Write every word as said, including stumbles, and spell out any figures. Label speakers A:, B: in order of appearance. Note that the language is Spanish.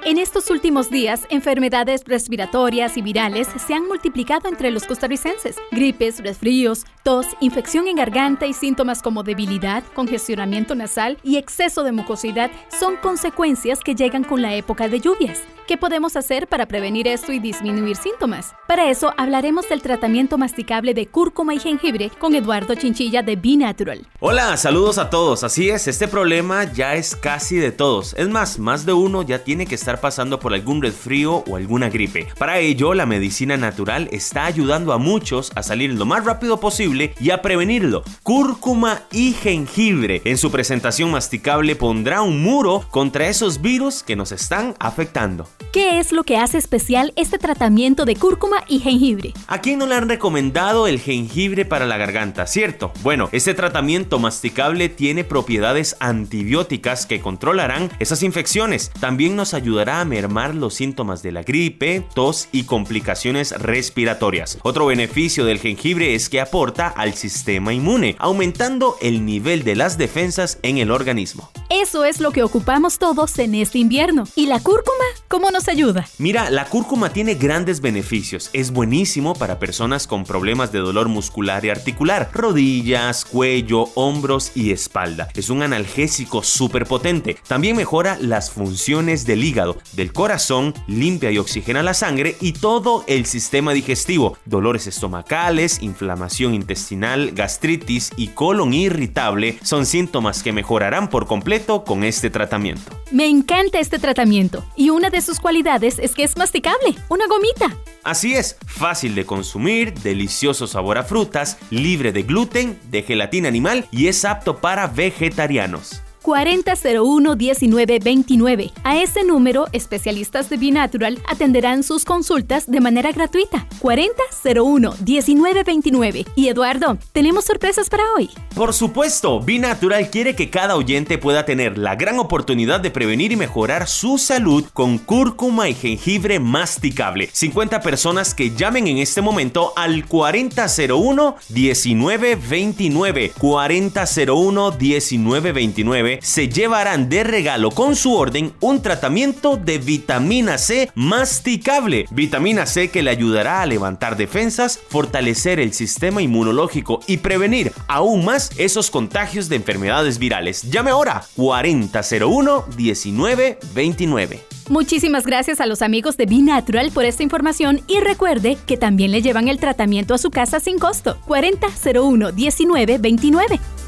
A: En estos últimos días, enfermedades respiratorias y virales se han multiplicado entre los costarricenses. Gripes, resfríos, tos, infección en garganta y síntomas como debilidad, congestionamiento nasal y exceso de mucosidad son consecuencias que llegan con la época de lluvias. ¿Qué podemos hacer para prevenir esto y disminuir síntomas? Para eso hablaremos del tratamiento masticable de cúrcuma y jengibre con Eduardo Chinchilla de Be Natural.
B: Hola, saludos a todos. Así es, este problema ya es casi de todos. Es más, más de uno ya tiene que estar pasando por algún resfrío o alguna gripe. Para ello, la medicina natural está ayudando a muchos a salir lo más rápido posible y a prevenirlo. Cúrcuma y jengibre en su presentación masticable pondrá un muro contra esos virus que nos están afectando.
A: ¿Qué es lo que hace especial este tratamiento de cúrcuma y jengibre?
B: ¿A quién no le han recomendado el jengibre para la garganta, cierto? Bueno, este tratamiento masticable tiene propiedades antibióticas que controlarán esas infecciones. También nos ayudará a mermar los síntomas de la gripe, tos y complicaciones respiratorias. Otro beneficio del jengibre es que aporta al sistema inmune, aumentando el nivel de las defensas en el organismo.
A: Eso es lo que ocupamos todos en este invierno. ¿Y la cúrcuma? ¿Cómo nos ayuda?
B: Mira, la cúrcuma tiene grandes beneficios. Es buenísimo para personas con problemas de dolor muscular y articular, rodillas, cuello, hombros y espalda. Es un analgésico súper potente. También mejora las funciones del hígado, del corazón, limpia y oxigena la sangre y todo el sistema digestivo. Dolores estomacales, inflamación intestinal, gastritis y colon irritable son síntomas que mejorarán por completo con este tratamiento.
A: Me encanta este tratamiento y una de sus cualidades es que es masticable, una gomita.
B: Así es, fácil de consumir, delicioso sabor a frutas, libre de gluten, de gelatina animal y es apto para vegetarianos.
A: cuarenta cero uno diecinueve veintinueve. A ese número, especialistas de Be Natural atenderán sus consultas de manera gratuita. cuarenta cero uno diecinueve veintinueve. Y Eduardo, ¿tenemos sorpresas para hoy?
B: Por supuesto, Be Natural quiere que cada oyente pueda tener la gran oportunidad de prevenir y mejorar su salud con cúrcuma y jengibre masticable. cincuenta personas que llamen en este momento al cuarenta cero uno diecinueve veintinueve. cuarenta cero uno diecinueve veintinueve se llevarán de regalo con su orden un tratamiento de vitamina C masticable. Vitamina C que le ayudará a levantar defensas, fortalecer el sistema inmunológico y prevenir aún más esos contagios de enfermedades virales. Llame ahora cuarenta cero uno diecinueve veintinueve.
A: Muchísimas gracias a los amigos de Be Natural por esta información y recuerde que también le llevan el tratamiento a su casa sin costo. cuarenta cero uno diecinueve veintinueve.